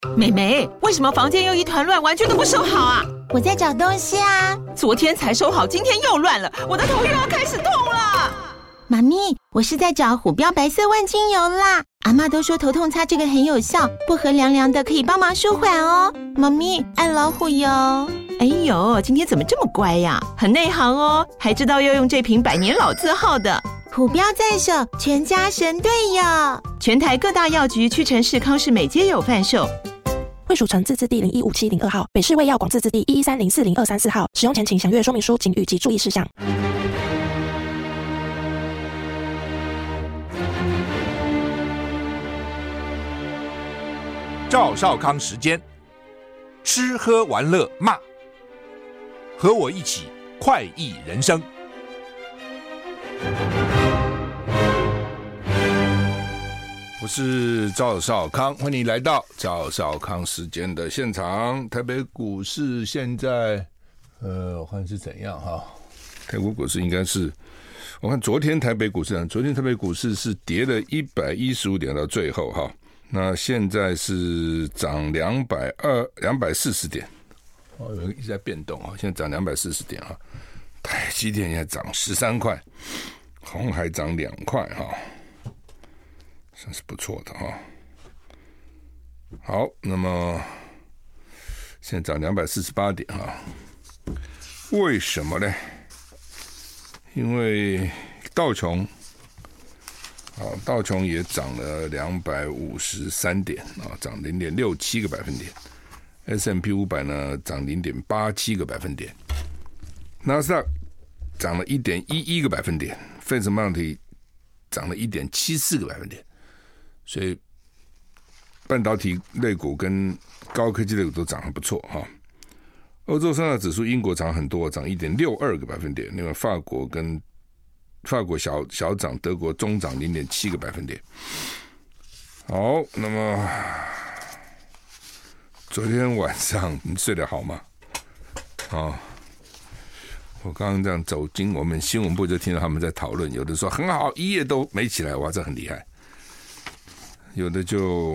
妹妹，为什么房间又一团乱，玩具都不收好啊？ 我在找东西啊。 昨天才收好，今天又乱了，我的头又要开始痛了。 妈咪，我是在找虎标白色万金油啦。阿嬷都说头痛擦这个很有效，薄荷凉凉的可以帮忙舒缓哦。妈咪，爱老虎油。 哎呦，今天怎么这么乖呀？很内行哦，还知道要用这瓶百年老字号的。 虎标在手，全家神队友。 全台各大药局、屈臣氏、康士美皆有贩售。 惠蜀城自治地015702号，北市卫药广自治地113040234号。使用前请详阅说明书警语及注意事项。 赵少康时间，吃喝玩乐骂，和我一起快意人生。我是赵少康，欢迎来到赵少康时间的现场。台北股市现在，我看是怎样哈？台北股市应该是，我看昨天台北股市是跌了115点到最后哈，那现在是涨240点，有一直在变动啊，现在涨240点啊，台积电也涨13块，鸿海涨2块哈。算是不错的哈。好，那么现在涨248点哈，为什么呢？因为道琼也涨了253点啊，涨0.67个百分点。S&P 500呢涨0.87个百分点，纳斯达克涨了1.11个百分点，费城半导体涨了1.74个百分点。所以半导体类股跟高科技类股都涨得不错哈。欧洲三大指数，英国涨很多，涨1.62个百分点。另外法国小涨，德国中涨0.7个百分点。好，那么昨天晚上你睡得好吗？我刚刚这样走进我们新闻部，就听到他们在讨论，有的说很好，一夜都没起来，哇，这很厉害。有的就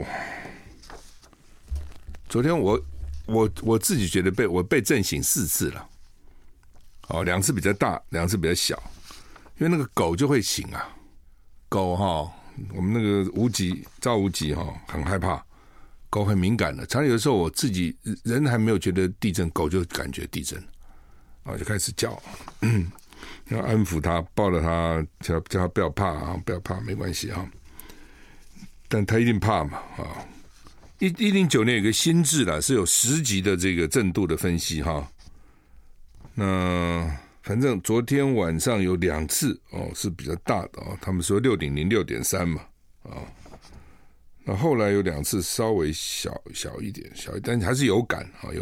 昨天我自己觉得我被震醒4次了，2次比较大，2次比较小，因为那个狗就会醒啊，狗我们那个赵无极很害怕，狗很敏感的，常常有的时候我自己人还没有觉得地震，狗就感觉地震，就开始叫，要安抚它，抱着它，叫它不要怕不要怕，没关系啊。但他一定怕嘛！109年有个新制啦，是有10级的这个震度的分析哈。那反正昨天晚上有2次是比较大的他们说6.0、6.3嘛那后来有2次稍微小一点，但还是有感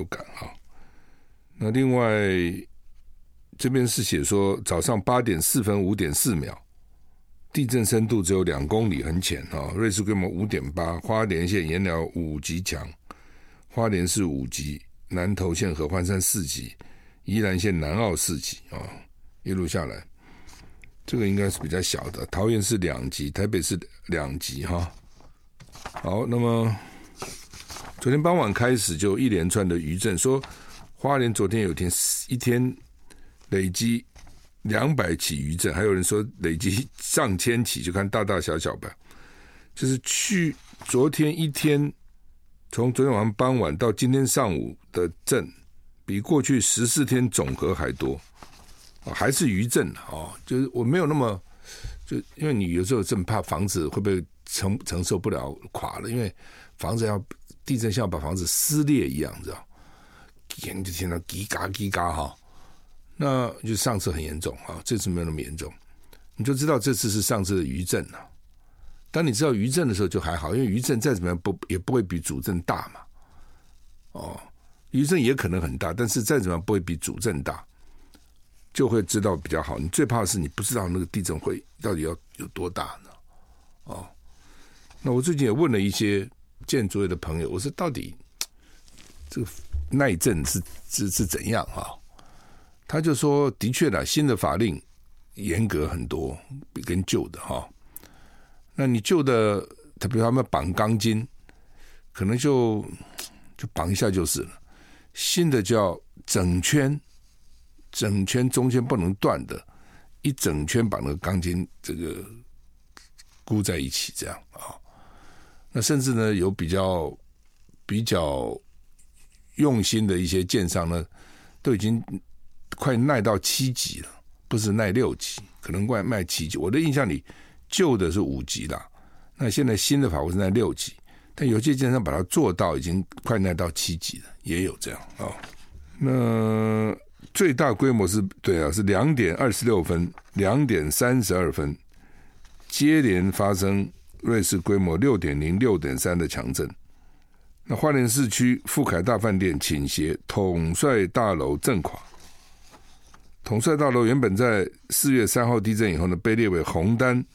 那另外这边是写说早上8点4分5.4秒。地震深度只有2公里，很浅瑞士规模5.8，花莲县盐寮5级强，花莲市5级，南投县合欢山4级，宜兰县南澳4级一路下来，这个应该是比较小的。桃园是2级，台北是2级哈。好，那么昨天傍晚开始就一连串的余震，说花莲昨天有一天累积200起余震，还有人说累积上千起，就看大大小小吧。就是昨天一天，从昨天晚上傍晚到今天上午的震，比过去14天总和还多，还是余震就是我没有那么，就因为你有时候真怕房子会不会承受不了垮了，因为房子地震像把房子撕裂一样，知道？就听到叽嘎叽嘎那就上次很严重这次没有那么严重，你就知道这次是上次的余震了。当你知道余震的时候就还好，因为余震再怎么样也不会比主震大嘛。余震也可能很大，但是再怎么样不会比主震大，就会知道比较好。你最怕的是你不知道那个地震会到底要有多大呢？那我最近也问了一些建筑业的朋友，我说到底这个耐震是怎样他就说的确啦，新的法令严格很多，比跟旧的那你旧的，比如他们绑钢筋， 可能就绑一下就是了。新的叫整圈中间不能断的，一整圈把那个钢筋这个箍在一起，这样啊。那甚至呢，有比较用心的一些建商呢，都已经快耐到7级了，不是耐6级，可能快卖7级。我的印象里，旧的是5级啦，那现在新的法规是耐6级，但有些建商把它做到已经快耐到7级了，也有这样啊。那最大规模是2点26分、2点32分，接连发生瑞士规模6.0、6.3的强震。那花莲市区富凯大饭店倾斜，统帅大楼震垮。统帅大楼原本在4月3号地震以后呢，被列为红单，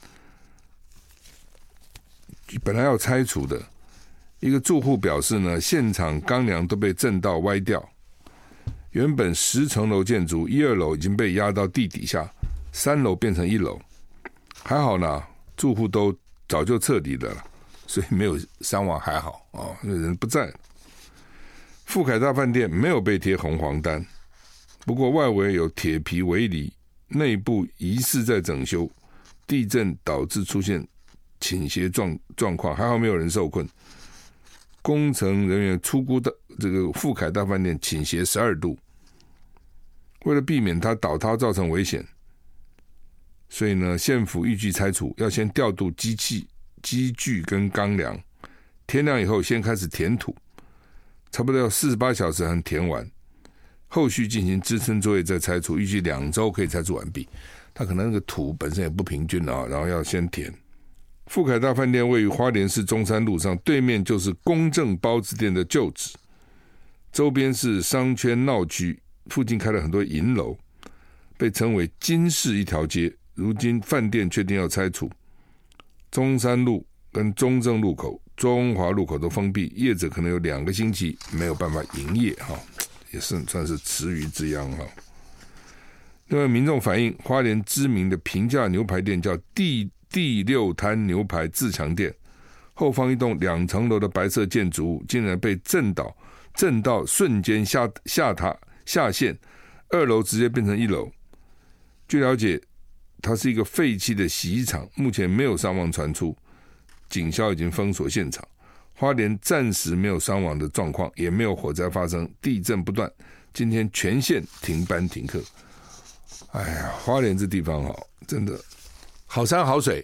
本来要拆除的。一个住户表示呢，现场钢梁都被震到歪掉。原本10层楼建筑，1、2楼已经被压到地底下，3楼变成1楼。还好呢，住户都早就撤离了，所以没有伤亡，还好啊，因为人不在了。富凯大饭店没有被贴红黄单，不过外围有铁皮围篱，内部疑似在整修，地震导致出现倾斜状况，还好没有人受困。工程人员初估的这个富凯大饭店倾斜12度，为了避免它倒塌造成危险，所以呢，县府预计拆除要先调度机具跟钢梁，天亮以后先开始填土，差不多要48小时才填完，后续进行支撑作业再拆除，预计2周可以拆除完毕。它可能那个土本身也不平均啊，然后要先填。富凯大饭店位于花莲市中山路上，对面就是公正包子店的旧址，周边是商圈闹区，附近开了很多银楼，被称为金市一条街。如今饭店确定要拆除，中山路跟中正路口、中华路口都封闭，业者可能有2个星期没有办法营业，也是算是池鱼之殃。另外，民众反映花莲知名的平价牛排店叫第六滩牛排自强店，后方一栋2层楼的白色建筑物竟然被震到瞬间下陷，2楼直接变成1楼。据了解，它是一个废弃的洗衣厂，目前没有伤亡传出，警消已经封锁现场。花莲暂时没有伤亡的状况，也没有火灾发生，地震不断，今天全县停班停课。哎呀，花莲这地方真的好山好水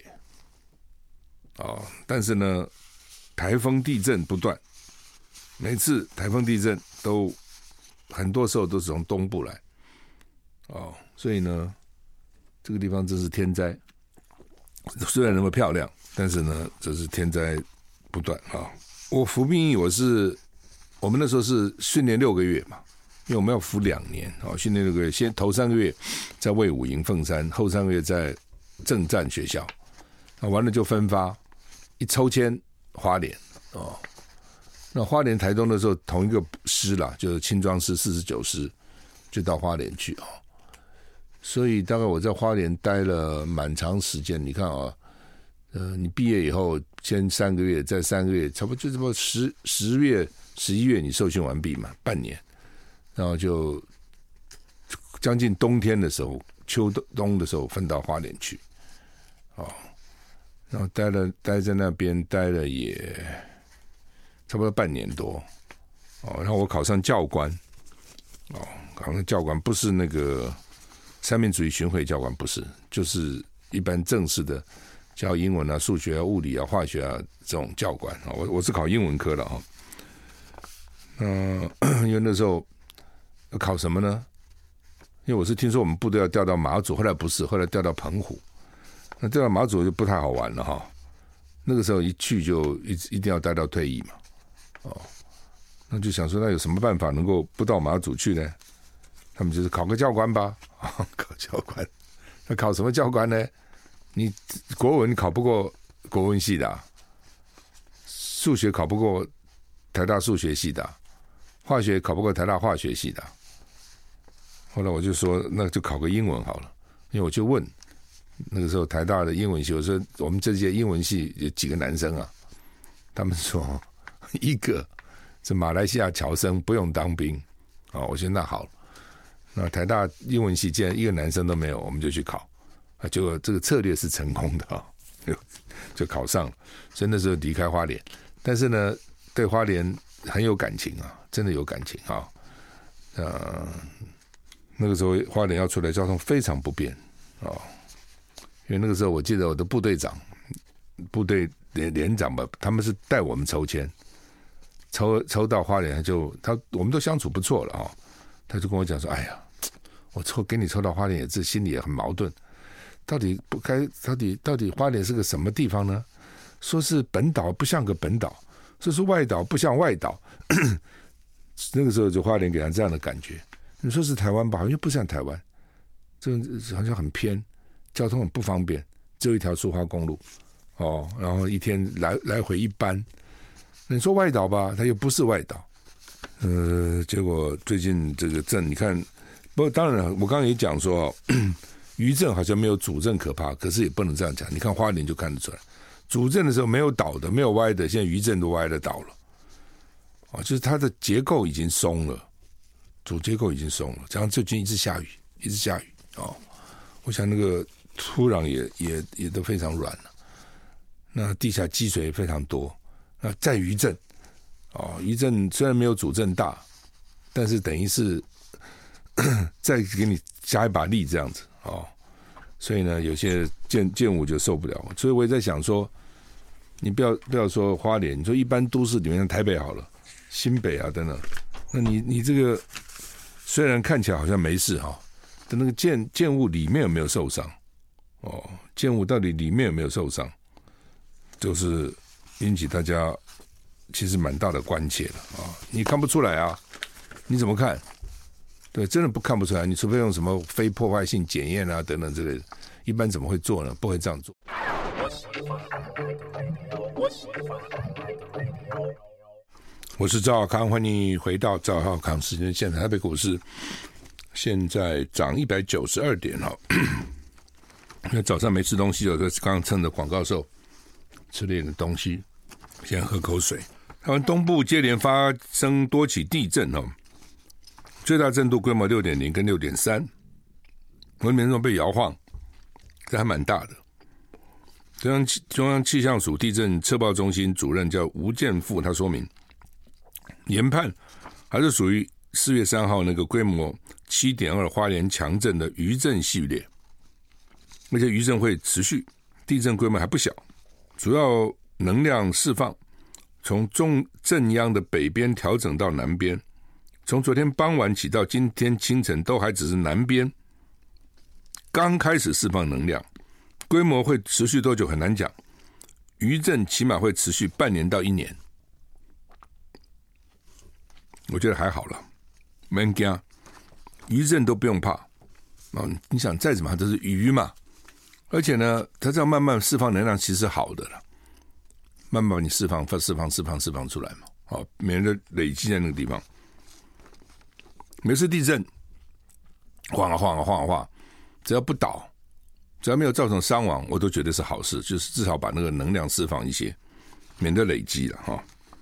但是呢，台风地震不断，每次台风地震都很多时候都是从东部来所以呢，这个地方真是天灾。虽然那么漂亮，但是呢，这是天灾不断我服兵役，我们那时候是训练6个月嘛，因为我们要服2年训练6个月，先头3个月在卫武营凤山，后3个月在政战学校，完了就分发，一抽签花莲那花莲台东的时候同一个师啦，就是轻装师49师，就到花莲去所以大概我在花莲待了蛮长时间。你看你毕业以后先3个月，再3个月，差不多就这么10月、11月你受训完毕嘛，半年，然后就将近冬天的时候、秋冬的时候分到花莲去然后待在那边待了也差不多半年多然后我考上教官考上教官，不是那个三民主义巡回教官，不是，就是一般正式的教英文啊、数学啊、物理啊、化学啊这种教官我是考英文科的因为那时候考什么呢？因为我是听说我们部队要调到马祖，后来不是，后来调到澎湖。那调到马祖就不太好玩了那个时候一去就一定要待到退役嘛那就想说那有什么办法能够不到马祖去呢？他们就是考个教官吧考教官。那考什么教官呢？你国文考不过国文系的数学考不过台大数学系的，化学考不过台大化学系的。后来我就说那就考个英文好了，因为我就问那个时候台大的英文系，我说我们这届英文系有几个男生他们说一个是马来西亚侨生不用当兵，我说那好了，那台大英文系既然一个男生都没有，我们就去考，结果这个策略是成功的就考上了，所以那时候离开花莲，但是呢对花莲很有感情啊，真的有感情啊。那个时候花莲要出来交通非常不便因为那个时候我记得我的部队长、部队连长吧，他们是带我们抽签，抽到花莲我们都相处不错了他就跟我讲说：“哎呀，我给你抽到花莲也是心里也很矛盾，到底花莲是个什么地方呢？说是本岛不像个本岛，说是外岛不像外岛。”那个时候就花莲给他这样的感觉。你说是台湾吧，好像不像台湾，这好像很偏，交通很不方便，只有一条苏花公路然后一天来回一班。你说外岛吧，它又不是外岛。结果最近这个镇，你看，不过当然我刚刚也讲说，余震好像没有主震可怕，可是也不能这样讲。你看花莲就看得出来，主震的时候没有倒的，没有歪的，现在余震都歪了倒了。就是它的结构已经松了，主结构已经松了，这样最近一直下雨我想那个土壤也都非常软了，那地下积水非常多，那再余震余震虽然没有主震大，但是等于是再给你加一把力这样子所以呢有些建物就受不了，所以我也在想说，你不要说花莲，你说一般都市里面像台北好了，新北啊等等，那你这个虽然看起来好像没事但那个建物里面有没有受伤建物到底里面有没有受伤，就是引起大家其实蛮大的关切了你看不出来啊，你怎么看？对，真的看不出来，你除非用什么非破坏性检验啊等等之类的，一般怎么会做呢？不会这样做。我是赵少康，欢迎回到赵少康时间现在。台北股市现在涨192点因为早上没吃东西，我刚刚趁着广告的时候吃了一点东西，现在喝口水。台湾东部接连发生多起地震最大震度规模 6.0 跟 6.3， 文明中被摇晃，这还蛮大的。中央气象署地震测报中心主任叫吴建富，他说明研判还是属于4月3号那个规模 7.2 花莲强震的余震系列，而且余震会持续，地震规模还不小，主要能量释放从震央的北边调整到南边，从昨天傍晚起到今天清晨都还只是南边刚开始释放能量，规模会持续多久很难讲，余震起码会持续半年到1年，我觉得还好了，没人怕，余震都不用怕你想再怎么样都是余嘛，而且呢它这样慢慢释放能量其实是好的了，慢慢把你释放出来嘛免得累积在那个地方。每次地震晃啊晃啊晃啊晃，只要不倒，只要没有造成伤亡，我都觉得是好事，就是至少把那个能量释放一些，免得累积了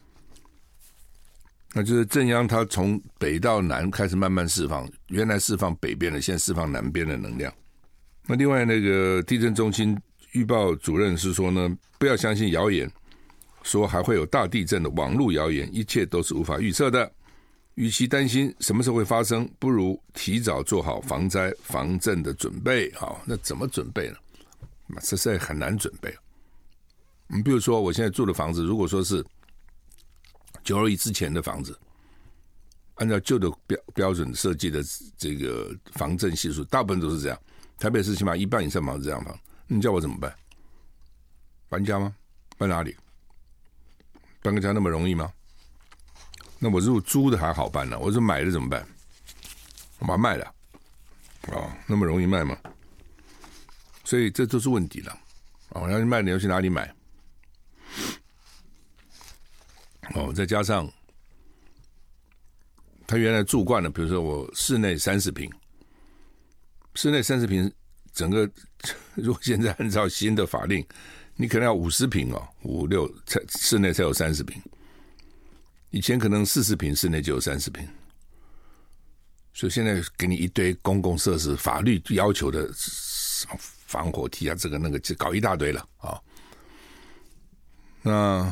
那就是震央它从北到南开始慢慢释放，原来释放北边的，现在释放南边的能量。那另外那个地震中心预报主任是说呢，不要相信谣言，说还会有大地震的网络谣言，一切都是无法预测的。与其担心什么时候会发生，不如提早做好防灾防震的准备。那怎么准备呢？这是很难准备。比如说我现在住的房子，如果说是921之前的房子，按照旧的标准设计的这个防震系数，大部分都是这样。台北市起码1半以上房子这样房，你叫我怎么办？搬家吗？搬哪里？搬个家那么容易吗？那我如果租的还好办呢，我说买的怎么办？我把它卖了那么容易卖吗？所以这都是问题了要去卖你要去哪里买再加上他原来住惯了，比如说我室内30平，室内30平整个如果现在按照新的法令，你可能要50平5、6室内才有30平， 以前可能40坪室内就有30坪，所以现在给你一堆公共设施，法律要求的防火梯啊，这个那个搞一大堆了啊。那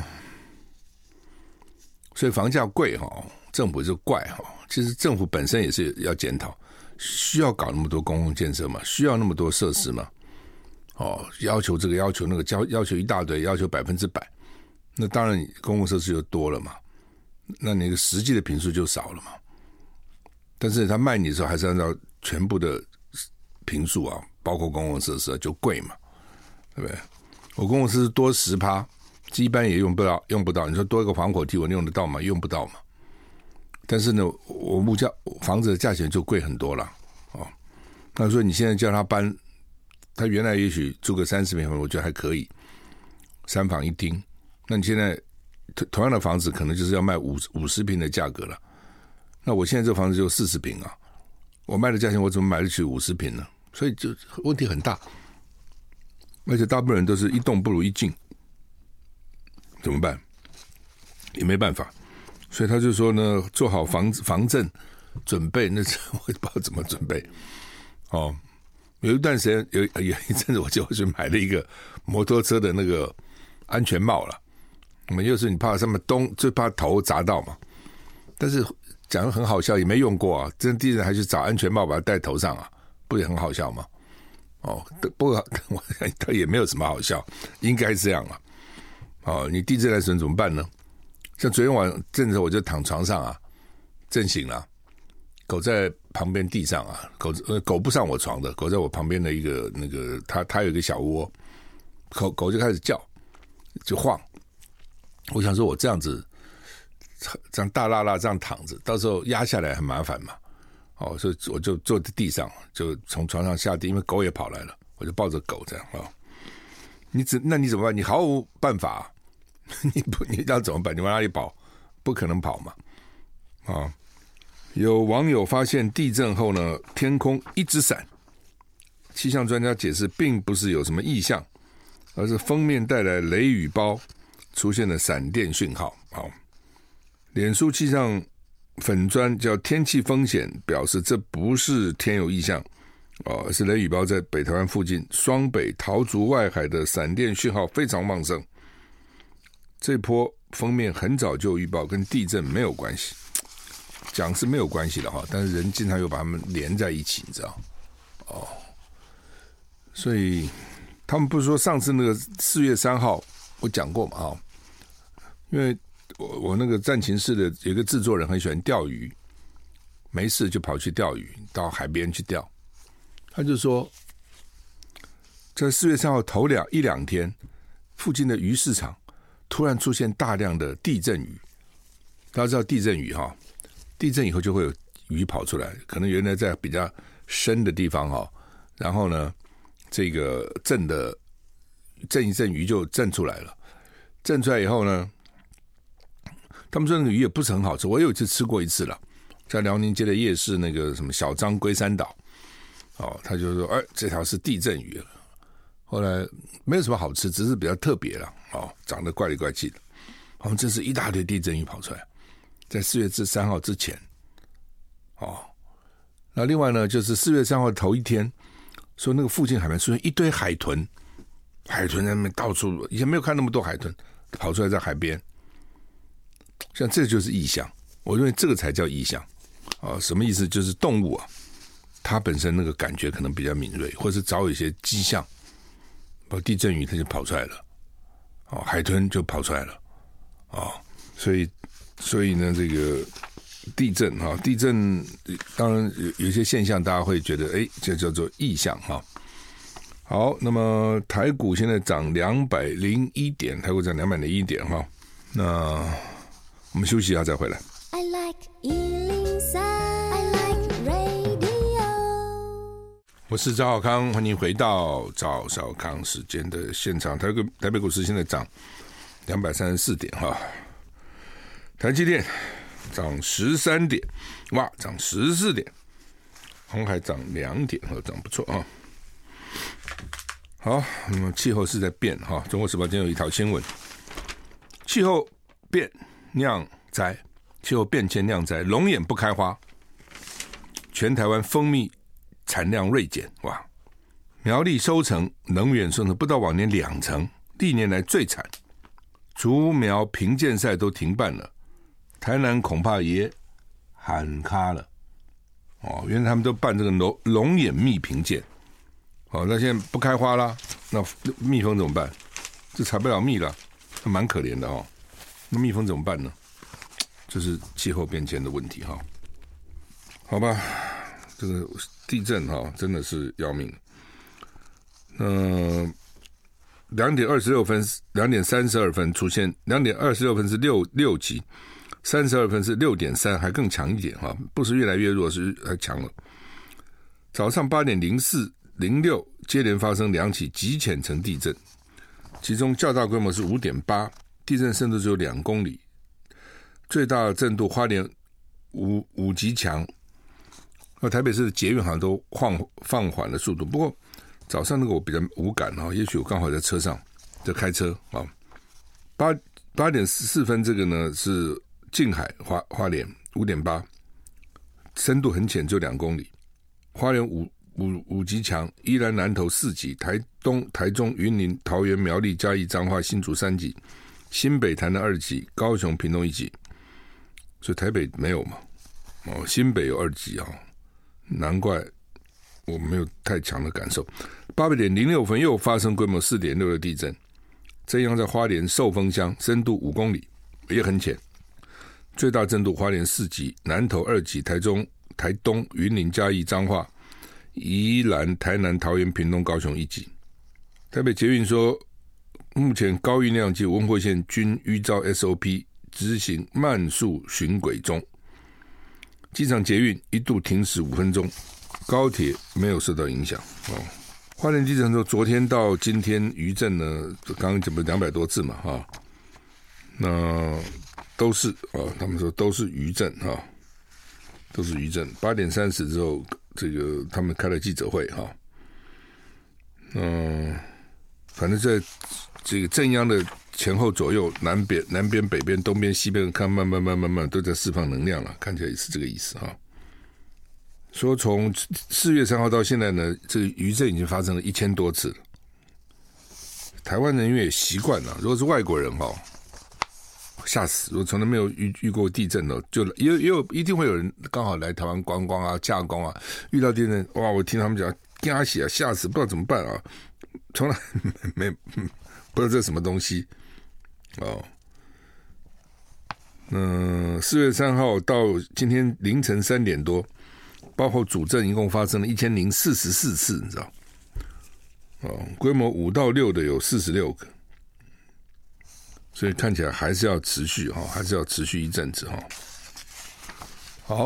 所以房价贵哈，政府就怪哈。其实政府本身也是要检讨，需要搞那么多公共建设吗？需要那么多设施吗？要求这个要求那个，要求一大堆，要求100%，那当然公共设施就多了嘛，那你实际的坪数就少了嘛。但是他卖你的时候还是按照全部的坪数啊，包括公共设施就贵嘛，对不对？我公共设施多10%，一般也用不到。你说多一个防火梯，我用得到吗？用不到嘛。但是呢，我房子的价钱就贵很多了哦。那说你现在叫他搬，他原来也许住个30平，我觉得还可以，3房1厅。那你现在同样的房子可能就是要卖50平的价格了。那我现在这个房子就40平啊，我卖的价钱我怎么买得起50平呢？所以就问题很大，而且大部分人都是一动不如一静，怎么办？也没办法。所以他就说呢，做好防震准备，那我也不知道怎么准备。有一段时间有一阵子我就去买了一个摩托车的那个安全帽了。我们就是你怕上面最怕头砸到嘛。但是讲得很好笑，也没用过啊。真地人还去找安全帽把它戴头上啊，不也很好笑吗？不过它也没有什么好笑，应该这样啊。你地震来时怎么办呢？像昨天晚上震的时候，我就躺床上啊，震醒了，狗在旁边地上啊，狗不上我床的，狗在我旁边的一个那个，它有一个小窝，狗就开始叫，就晃。我想说，我这样子，这样大拉拉这样躺着，到时候压下来很麻烦嘛。所以我就坐在地上，就从床上下地，因为狗也跑来了，我就抱着狗这样啊。那你怎么办？你毫无办法啊。你要怎么办？你往哪里跑？不可能跑嘛！有网友发现地震后呢，天空一直闪。气象专家解释，并不是有什么异象，而是锋面带来雷雨包，出现了闪电讯号。脸书气象粉专叫天气风险表示，这不是天有异象，而是雷雨包在北台湾附近双北桃竹外海的闪电讯号非常旺盛。这波封面很早就预报，跟地震没有关系，讲是没有关系的哈，但是人经常又把它们连在一起，你知道？所以他们不是说上次那个4月3号我讲过嘛？因为我那个战情室的有一个制作人很喜欢钓鱼，没事就跑去钓鱼，到海边去钓。他就说，在4月3号头一两天，附近的鱼市场突然出现大量的地震鱼。大家知道地震鱼哈，地震以后就会有鱼跑出来，可能原来在比较深的地方哈，然后呢，这个震一阵鱼就震出来了。震出来以后呢，他们说那个鱼也不是很好吃，我有一次吃过一次了，在辽宁街的夜市那个什么小张龟山岛，他就说，这条是地震鱼。后来没有什么好吃，只是比较特别了，长得怪里怪气的。这是一大堆地震鱼跑出来，在4月3号之前。那另外呢，就是4月3号头一天，说那个附近海边出现一堆海豚在那边到处，以前没有看那么多海豚跑出来在海边。像这就是异象，我认为这个才叫异象。什么意思？就是动物啊，它本身那个感觉可能比较敏锐，或是早有一些迹象。地震鱼它就跑出来了，海豚就跑出来了，所以呢，这个地震当然有一些现象，大家会觉得这叫做异象哈。好，那么台股现在涨201点，台股涨201点哈。那我们休息一下再回来。I like 103, I like radio。我是赵少康，欢迎回到赵少康时间的现场。台北股市现在涨234点哈，台积电涨13点，哇，涨14点，鸿海涨2点，涨不错啊。好，那么气候是在变哈。中国时报今天有一条新闻，气候变酿灾气候变迁酿灾，龙眼不开花，全台湾蜂蜜产量锐减，哇！苗栗收成能远收成不到往年2成，历年来最惨。竹苗评鉴赛都停办了，台南恐怕也喊卡了。原来他们都办这个龙眼蜜评鉴，那现在不开花啦，那蜜蜂怎么办？这采不了蜜了，蛮可怜的哦。那蜜蜂怎么办呢？这是气候变迁的问题哈。好吧，这个地震真的是要命。2点26分、2点32分出现，2点26分是6级，32分是6.3，还更强一点哈，不是越来越弱，是还强了。早上8点04、06接连发生2起极浅层地震，其中较大规模是5.8，地震深度只有2公里，最大的震度花莲5级强。台北市的捷运好像都放缓了速度，不过早上那个我比较无感也许我刚好在车上在开车8点4分这个呢是近海花莲5.8，深度很浅，就2公里。花莲5级强，宜兰南投4级，台东、台中、云林、桃园、苗栗、嘉义、彰化、新竹3级，新北、台南2级，高雄、屏东1级，所以台北没有嘛？新北有2级难怪我没有太强的感受。8点06分又发生规模4.6的地震，震央在花莲寿丰乡，深度5公里，也很浅，最大震度花莲4级，南投2级，台中、台东、云林、嘉义、彰化、宜兰、台南、桃园、屏东、高雄1级。台北捷运说，目前高运量及文湖线均依照 SOP 执行慢速巡轨中，机场捷运一度停驶5分钟，高铁没有受到影响。花莲地震说，昨天到今天余震呢，刚刚讲不200多次嘛那都是他们说都是余震都是余震。8点30之后，这个他们开了记者会反正在这个震央的前后左右，南边、北边、东边、西边，看慢慢都在释放能量了，看起来也是这个意思说从4月3号到现在呢，这个余震已经发生了1000多次了。台湾人因为也习惯了，如果是外国人吓死！如果从来没有遇过地震的，就一定会有人刚好来台湾观光假工遇到地震，哇！我听他们讲，惊死吓死，不知道怎么办从来没不知道这是什么东西4月3号到今天凌晨3点多，包括主震一共发生了1044次，你知道规模5到6的有46个，所以看起来还是要持续还是要持续一阵子好，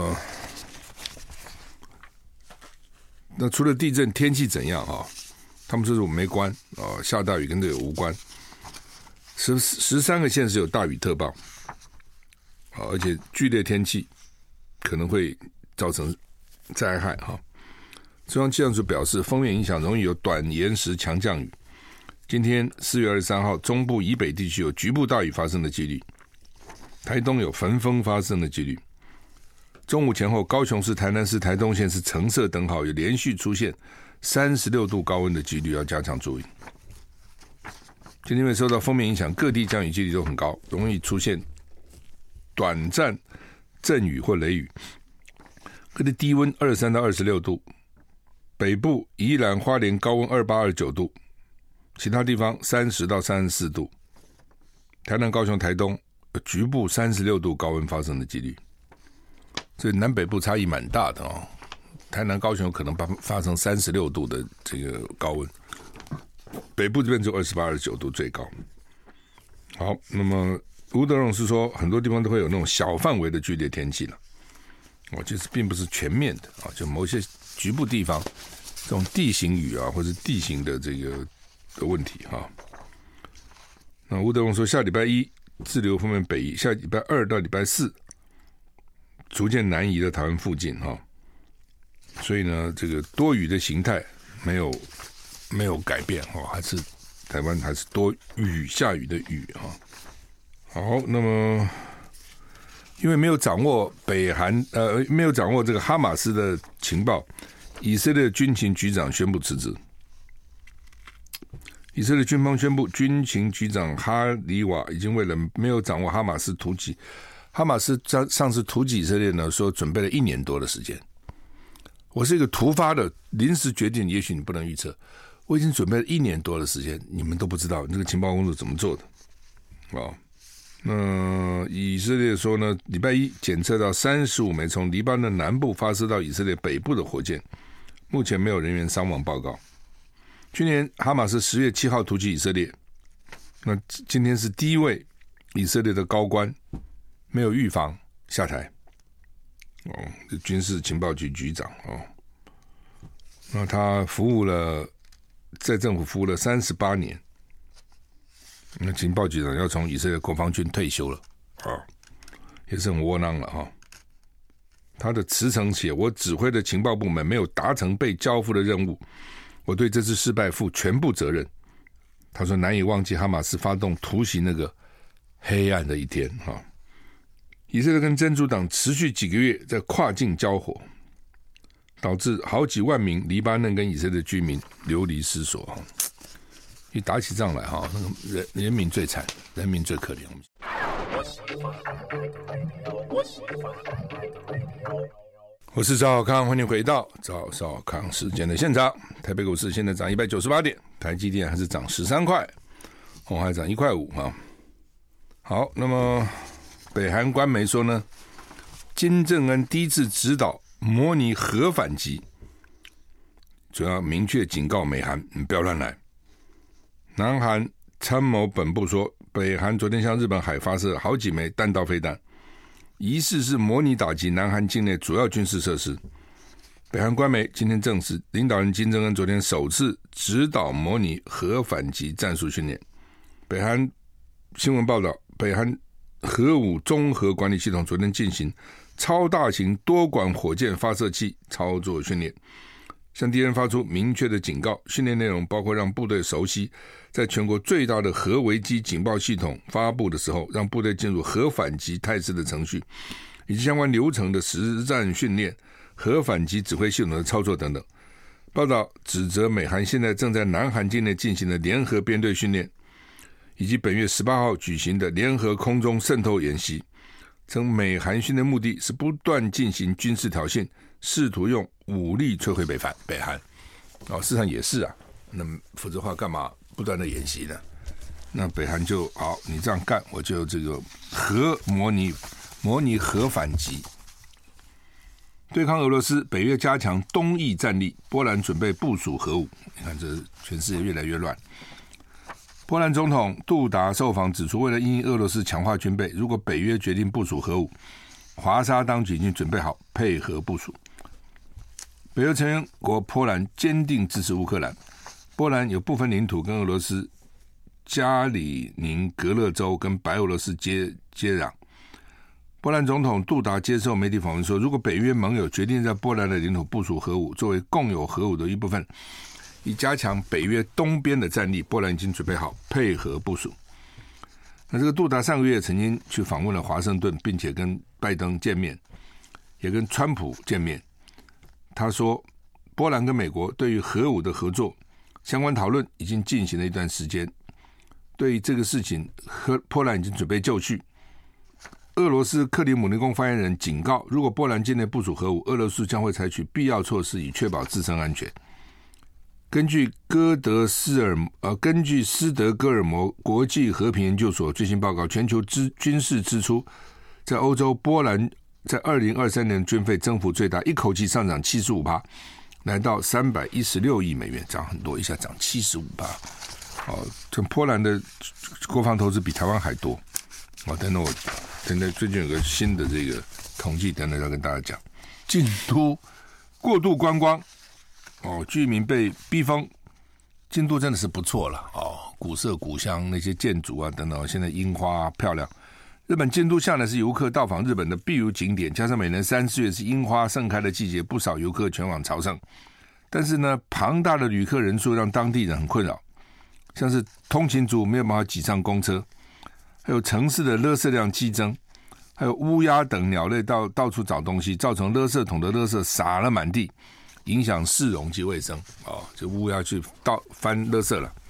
那除了地震，天气怎样他们说是我们没关下大雨跟这个无关。13个县市有大雨特报而且剧烈天气可能会造成灾害中央气象署表示，锋面影响容易有短延时强降雨。今天4月23号，中部以北地区有局部大雨发生的几率，台东有焚风发生的几率。中午前后，高雄市、台南市、台东县是橙色灯号，有连续出现36度高温的几率，要加强注意。今天因为受到锋面影响，各地降雨几率都很高，容易出现短暂阵雨或雷雨。各地低温23到26度，北部宜兰花莲高温28、29度，其他地方30到34度。台南、高雄、台东局部36度高温发生的几率，所以南北部差异蛮大的台南、高雄有可能发生36度的这个高温，北部这边就28、29度最高。好，那么吴德荣是说，很多地方都会有那种小范围的剧烈天气了，其实并不是全面的就某些局部地方这种地形雨或者地形的这个的问题那吴德荣说，下礼拜1滞留锋面北移，下礼拜2到礼拜4逐渐南移的台湾附近所以呢，这个多雨的形态没有改变还是台湾还是多雨下雨的雨好，那么因为没有掌握没有掌握这个哈马斯的情报，以色列军情局长宣布辞职。以色列军方宣布，军情局长哈里瓦已经为了没有掌握哈马斯突击，哈马斯上次突击以色列呢，说准备了1年多的时间。我是一个突发的临时决定，也许你不能预测。我已经准备了1年多的时间，你们都不知道这个情报工作怎么做的哦。那以色列说呢，礼拜一检测到35枚从黎巴嫩南部发射到以色列北部的火箭，目前没有人员伤亡报告。去年哈马斯10月7号突击以色列，那今天是第一位以色列的高官没有预防下台军事情报局局长那他在政府服务了38年，那情报局长要从以色列国防军退休了也是很窝囊了他的辞呈写，我指挥的情报部门没有达成被交付的任务，我对这次失败负全部责任。他说难以忘记哈马斯发动突袭那个黑暗的一天以色列跟真主党持续几个月在跨境交火，导致好几万名黎巴嫩跟以色列居民流离失所一打起仗来那个人民最惨，人民最可怜。我是赵少康，欢迎回到赵少康时间的现场。台北股市现在涨198点，台积电还是涨13块，鸿海涨1块5好，那么北韩官媒说呢，金正恩第一次指导模拟核反击，主要明确警告美韩不要乱来。南韩参谋本部说，北韩昨天向日本海发射好几枚弹道飞弹，疑似是模拟打击南韩境内主要军事设施。北韩官媒今天证实，领导人金正恩昨天首次指导模拟核反击战术训练。北韩新闻报道，北韩核武综合管理系统昨天进行超大型多管火箭发射器操作训练，向敌人发出明确的警告。训练内容包括让部队熟悉在全国最大的核危机警报系统发布的时候，让部队进入核反击态势的程序，以及相关流程的实战训练、核反击指挥系统的操作等等。报道指责美韩现在正在南韩境内进行的联合编队训练，以及本月18号举行的联合空中渗透演习，称美韩训练目的是不断进行军事挑衅，试图用武力摧毁北韩事实上也是那么否则的话干嘛不断的演习呢？那北韩就好，你这样干我就这个核模拟核反击。对抗俄罗斯，北约加强东翼战力，波兰准备部署核武。你看这全世界越来越乱。波兰总统杜达受访指出，为了因应俄罗斯强化军备，如果北约决定部署核武，华沙当局已经准备好配合部署。北约成员国波兰坚定支持乌克兰。波兰有部分领土跟俄罗斯加里宁格勒州跟白俄罗斯接壤。波兰总统杜达接受媒体访问说，如果北约盟友决定在波兰的领土部署核武，作为共有核武的一部分，以加强北约东边的战力，波兰已经准备好配合部署。那这个杜达上个月曾经去访问了华盛顿，并且跟拜登见面，也跟川普见面。他说，波兰跟美国对于核武的合作相关讨论已经进行了一段时间，对于这个事情波兰已经准备就绪。俄罗斯克里姆林宫发言人警告，如果波兰境内部署核武，俄罗斯将会采取必要措施以确保自身安全。根据斯德哥尔摩国际和平研究所最新报告，全球军事支出在欧洲，波兰在2023年军费增幅最大，一口气上涨 75%， 来到316亿美元，涨很多，一下涨 75%。这波兰的国防投资比台湾还多。等等最近有个新的这个统计，等等要跟大家讲。京都过度观光居民被逼疯，京都真的是不错了古色古香，那些建筑等等，现在樱花漂亮。日本京都向来是游客到访日本的必游景点，加上每年3、4月是樱花盛开的季节，不少游客前往朝圣。但是呢，庞大的旅客人数让当地人很困扰，像是通勤族没有办法挤上公车，还有城市的垃圾量激增， 还有乌鸦等鸟类到处找东西，造成垃圾桶的垃圾撒了满地，影响市容及卫生。这乌鸦去翻垃圾了。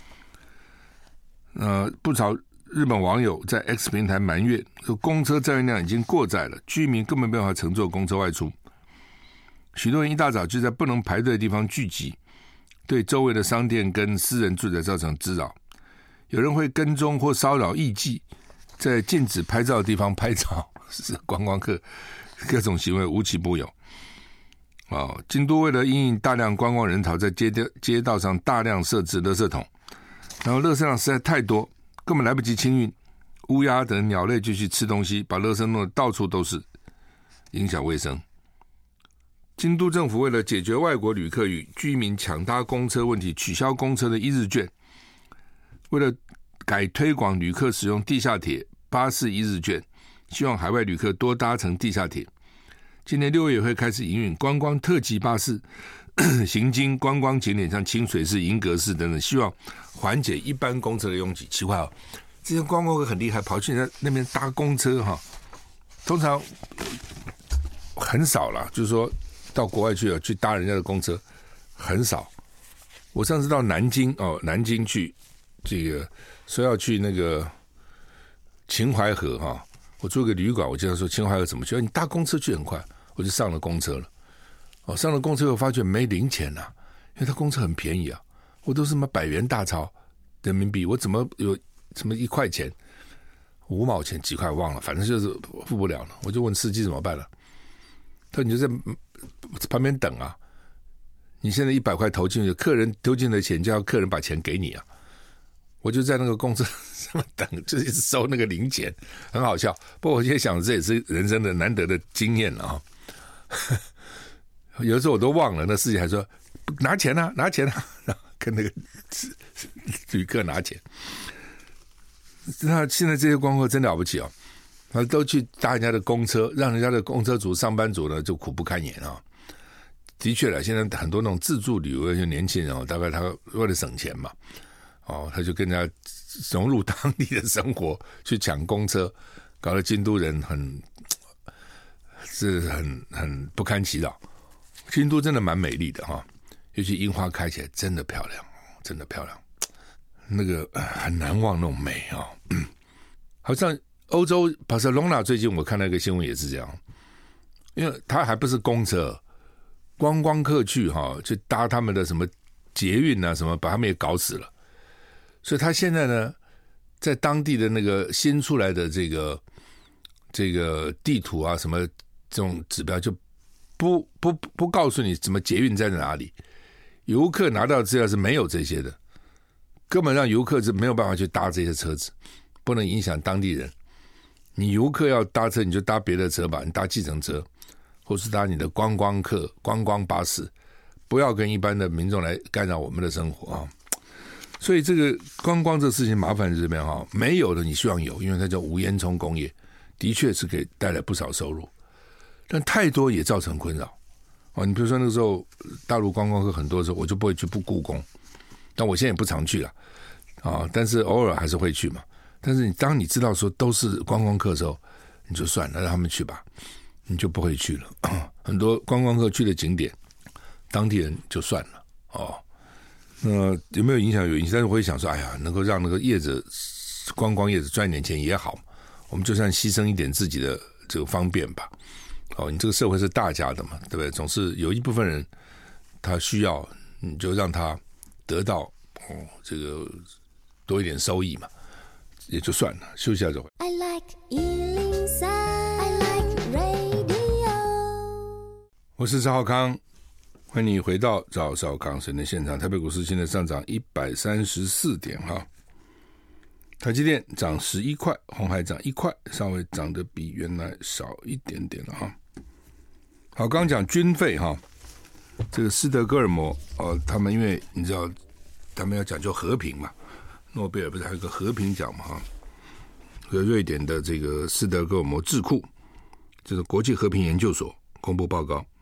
不少日本网友在 X 平台埋怨，说公车载运量已经过载了，居民根本没办法乘坐公车外出。许多人一大早就在不能排队的地方聚集，对周围的商店跟私人住宅造成滋扰。有人会跟踪或骚扰艺妓，在禁止拍照的地方拍照，是观光客各种行为无奇不有。京都为了因应大量观光人潮，在街道上大量设置垃圾桶，然后垃圾量实在太多，根本来不及清运，乌鸦等鸟类就去吃东西，把垃圾弄得到处都是，影响卫生。京都政府为了解决外国旅客与居民抢搭公车问题，取消公车的一日券。为了改推广旅客使用地下铁、巴士一日券，希望海外旅客多搭乘地下铁。今年6月会开始营运观光特级巴士，行经观光景点像清水寺、银阁寺等等，希望缓解一般公车的拥挤。奇怪哦，这些观光客很厉害，跑去那边搭公车通常很少啦，就是说到国外去搭人家的公车很少。我上次到南京去，这个说要去那个秦淮河我住个旅馆，我经常说秦淮河怎么去？你搭公车去很快，我就上了公车了。上了公车后发觉没零钱啊，因为它公车很便宜啊，我都是什么100元大钞人民币，我怎么有什么1块钱、5毛钱、几块忘了，反正就是付不了了。我就问司机怎么办了，他说你就在旁边等啊，你现在100块投进去，客人丢进的钱就要客人把钱给你啊。我就在那个公车上等，就一直收那个零钱，很好笑。不过我现在想，这也是人生的难得的经验了有的时候我都忘了，那司机还说拿钱啊，拿钱啊，然后跟那个旅客拿钱。那现在这些观光客真了不起他都去搭人家的公车，让人家的公车族、上班族呢就苦不堪言的确了，现在很多那种自助旅游的年轻人大概他为了省钱嘛。他就跟人家融入当地的生活，去抢公车，搞得京都人很不堪其扰。京都真的蛮美丽的尤其樱花开起来真的漂亮，真的漂亮，那个很难忘那种美好像欧洲巴塞隆纳最近我看到一个新闻也是这样，因为它还不是公车，观光客去搭他们的什么捷运啊什么，把他们也搞死了。所以他现在呢，在当地的那个新出来的这个地图啊，什么这种指标就不告诉你怎么捷运在哪里，游客拿到的资料是没有这些的，根本让游客是没有办法去搭这些车子，不能影响当地人。你游客要搭车，你就搭别的车吧，你搭计程车，或是搭你的观光巴士，不要跟一般的民众来干扰我们的生活所以这个观光这个事情麻烦是这边没有的你希望有，因为它叫无烟囱工业，的确是可以带来不少收入，但太多也造成困扰你比如说那个时候大陆观光客很多的时候，我就不会去故宫，但我现在也不常去了但是偶尔还是会去嘛。但是当你知道说都是观光客的时候，你就算了，让他们去吧，你就不会去了很多观光客去的景点，当地人就算了那有没有影响？有影响，但是我会想说，哎呀，能够让那个观光业者赚一点钱也好，我们就算牺牲一点自己的这个方便吧。你这个社会是大家的嘛，对不对？总是有一部分人他需要，你就让他得到这个多一点收益嘛，也就算了，休息一下就回。 I like 103, I like radio。 我是赵浩康。欢迎你回到赵少康新闻现场。台北股市现在上涨134点台积电涨11块，鸿海涨1块，稍微涨得比原来少一点点了好，刚刚讲军费这个斯德哥尔摩他们因为你知道他们要讲究和平嘛，诺贝尔不是还有个和平奖嘛和瑞典的这个斯德哥尔摩智库，这是国际和平研究所公布报告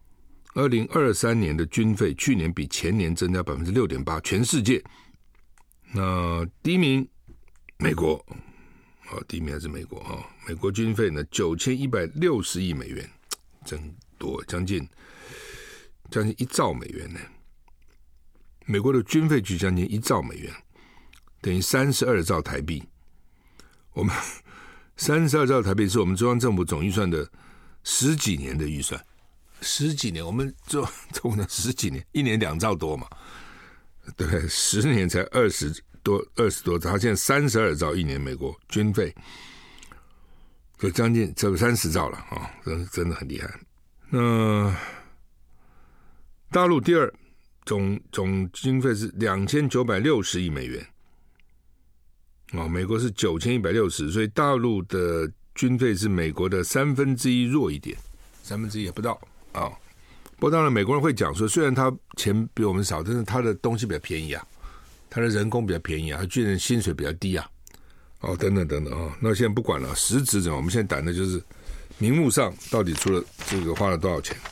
，2023年的军费去年比前年增加 6.8%， 全世界那第一名美国第一名还是美国美国军费呢9160亿美元，真多，将近1兆美元呢。美国的军费局将近1兆美元，等于32兆台币。我们32兆台币是我们中央政府总预算的10几年的预算，10几年，我们做了10几年，1年2兆多嘛，对，10年才20多兆，他现在32兆一年，美国军费就将近这个30兆了真的很厉害。那大陆第二总经费是2960亿美元。美国是9160，所以大陆的军费是美国的1/3弱一点，1/3也不到不过当然美国人会讲说，虽然他钱比我们少，但是他的东西比较便宜他的人工比较便宜他军人薪水比较低等等那现在不管了，实质上我们现在谈的就是名目上到底出了这个花了多少钱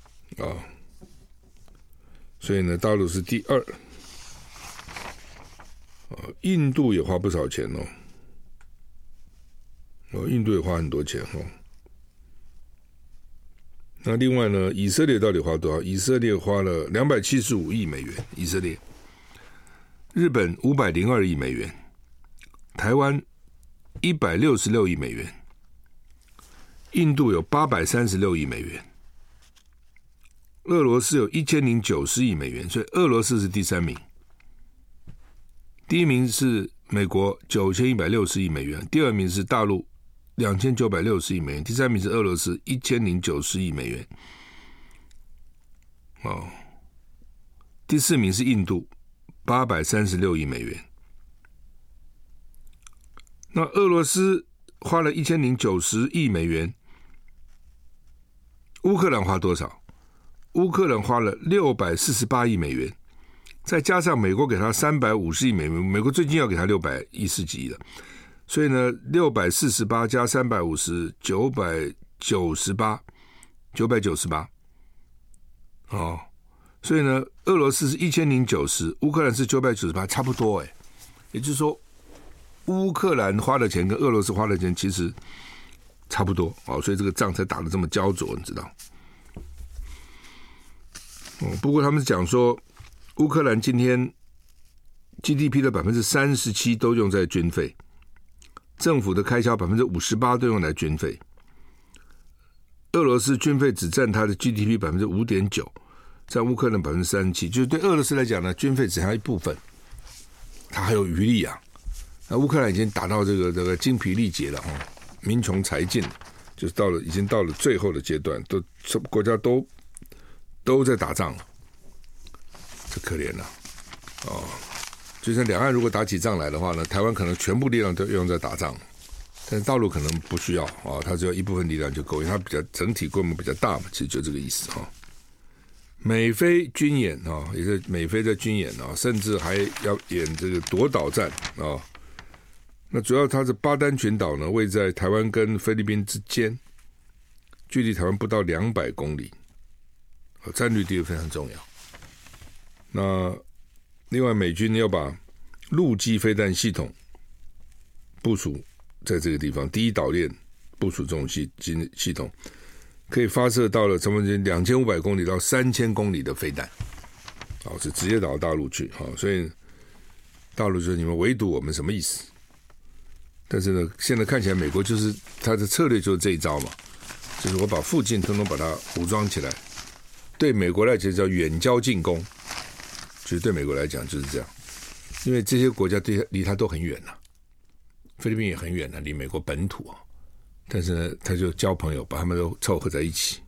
所以呢，大陆是第二。印度也花不少钱印度也花很多钱那另外呢，以色列到底花多少？以色列花了275亿美元，以色列。日本502亿美元，台湾166亿美元，印度有836亿美元，俄罗斯有1090亿美元，所以俄罗斯是第3名。第一名是美国9160亿美元，第二名是大陆2960亿美元，第三名是俄罗斯1090亿美元。第四名是印度836亿美元。那俄罗斯花了1090亿美元，乌克兰花多少？乌克兰花了648亿美元。再加上美国给他350亿美元，美国最近要给他610几亿了，所以呢，648加350 998所以呢，俄罗斯是1090，乌克兰是998，差不多也就是说，乌克兰花的钱跟俄罗斯花的钱其实差不多所以这个仗才打得这么焦灼，你知道？不过他们讲说，乌克兰今天 GDP 的37%都用在军费，政府的开销58%都用来军费。俄罗斯军费只占它的 GDP 5.9%，占乌克兰37%，就是对俄罗斯来讲呢，军费只还一部分，它还有余力那乌克兰已经打到这个精疲力竭了民穷财尽，就是已经到了最后的阶段，国家都在打仗了。可怜了就像两岸如果打起仗来的话呢，台湾可能全部力量都用在打仗，但是大陆可能不需要它只要一部分力量就够，因为它比较整体规模比较大嘛，其实就这个意思美菲军演也是美菲的军演甚至还要演这个夺岛战那主要它是巴丹群岛呢，位在台湾跟菲律宾之间，距离台湾不到200公里战略地位非常重要。那另外美军要把陆基飞弹系统部署在这个地方，第一岛链部署这种系统，可以发射到了差不多2500公里到3000公里的飞弹是直接打到大陆去所以大陆说你们围堵我们什么意思？但是呢，现在看起来美国就是他的策略就是这一招嘛，就是我把附近统统把它武装起来，对美国来讲叫远交近攻，就是对美国来讲就是这样，因为这些国家离他都很远菲律宾也很远离美国本土但是呢，他就交朋友，把他们都凑合在一起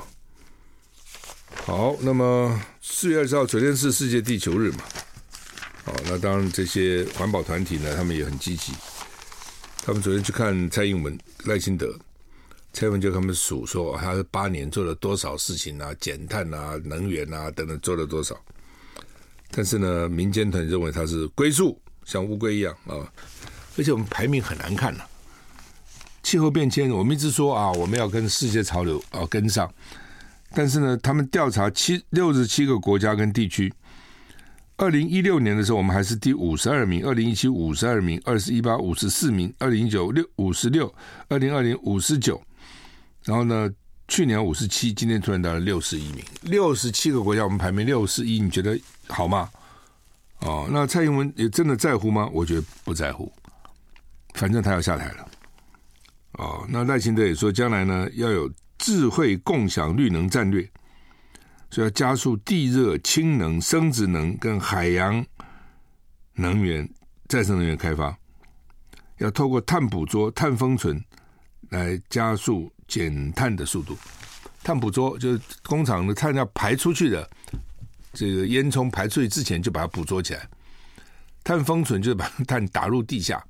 好，那么4月20号昨天是世界地球日嘛那当然这些环保团体呢，他们也很积极，他们昨天去看蔡英文、赖清德，蔡英文就跟他们数说他8年做了多少事情减碳能源等等做了多少，但是呢，民间团认为他是龟速，像乌龟一样而且我们排名很难看气候变迁我们一直说我们要跟世界潮流跟上，但是呢，他们调查67个国家跟地区 2016年的时候，我们还是第52名，2017 52名，2018 54名，2019 56， 2020 59，然后呢，去年57，今天突然到了61名，67个国家我们排名61，你觉得好吗？哦，那蔡英文也真的在乎吗？我觉得不在乎，反正他要下台了。哦，那赖清德也说，将来呢要有智慧共享绿能战略，所以要加速地热、氢能、生质能跟海洋能源、再生能源开发，要透过碳捕捉、碳封存来加速减碳的速度。碳捕捉就是工厂的碳要排出去的，这个烟囱排出去之前就把它捕捉起来。碳封存就是把碳打入地下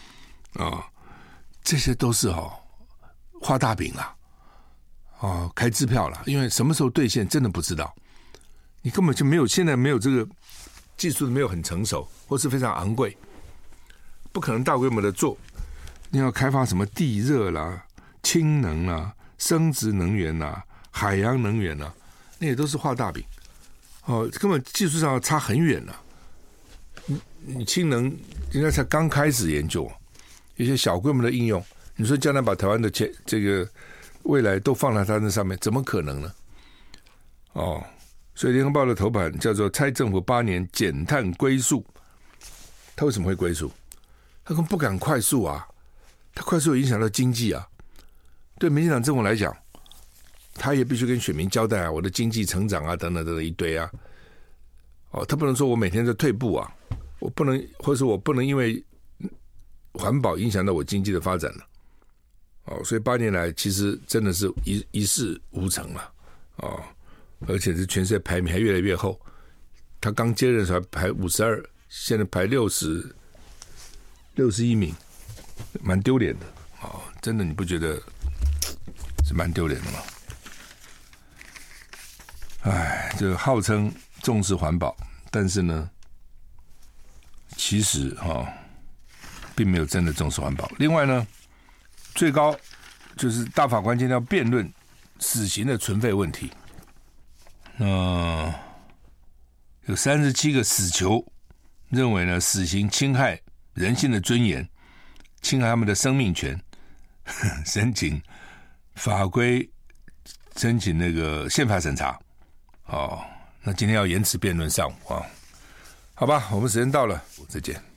这些都是画大饼啦，开支票啦，因为什么时候兑现真的不知道，你根本就没有，现在没有这个技术没有很成熟，或是非常昂贵，不可能大规模的做。你要开发什么地热啦、氢能啦、生质能源啦、海洋能源啦，那也都是画大饼根本技术上差很远了。你氢能人家才刚开始研究，有些小规模的应用，你说将来把台湾的这个未来都放在它那上面，怎么可能呢？所以联合报的头版叫做蔡政府8年减碳龟速，他为什么会龟速？他根本不敢快速啊，他快速影响到经济啊。对民进党政府来讲，他也必须跟选民交代我的经济成长等等等等一堆他不能说我每天在退步我不能，或者说我不能因为环保影响到我经济的发展了所以8年来其实真的是一事无成了而且是全世界排名还越来越后。他刚接任的时候排52，现在排61名，蛮丢脸的真的你不觉得是蛮丢脸的吗？这个号称重视环保，但是呢其实并没有真的重视环保。另外呢，最高就是大法官今天要辩论死刑的存废问题。有37个死囚认为呢，死刑侵害人性的尊严，侵害他们的生命权，申请法规，申请那个宪法审查。那今天要延迟辩论上午好吧，我们时间到了，再见。